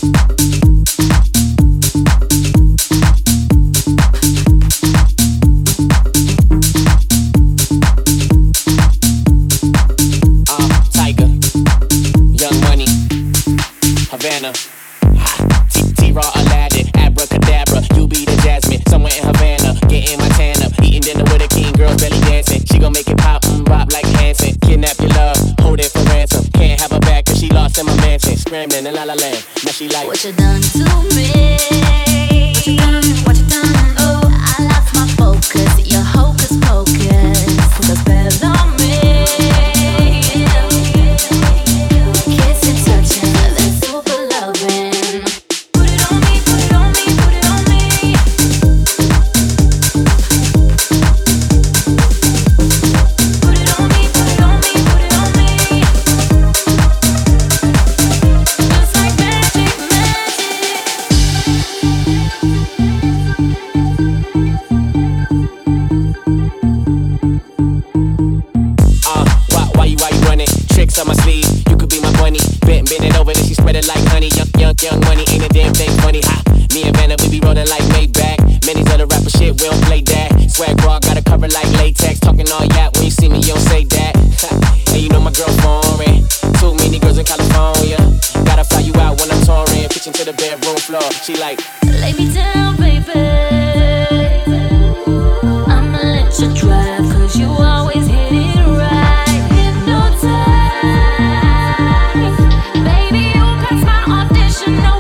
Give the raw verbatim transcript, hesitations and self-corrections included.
Screaming in La La Land. Now she like, what you done to me? What you done? What you done? Oh, I lost my focus. Your hocus pocus. Put a spell on me. Kissing, touching, then super loving. Put it on me, put it on me, put it on me. Put it on me, put it on me, put it on me. Tricks on my sleeve, you could be my bunny. Bent, bend it over, then she spread it like honey. Young, young, young money, ain't a damn thing funny. Ha, me and Vanna, we be rolling like Maybach. Many's other rapper shit, we don't play that. Swag raw, got a cover like latex. Talking all yap, when you see me, you don't say that. Hey, you know my girl foreign. Too many girls in California. Gotta fly you out when I'm touring. Pitching to the bedroom floor, she like, lay me down, baby. I'ma let you drive, cause you always hit it right. Baby, you passed my audition. No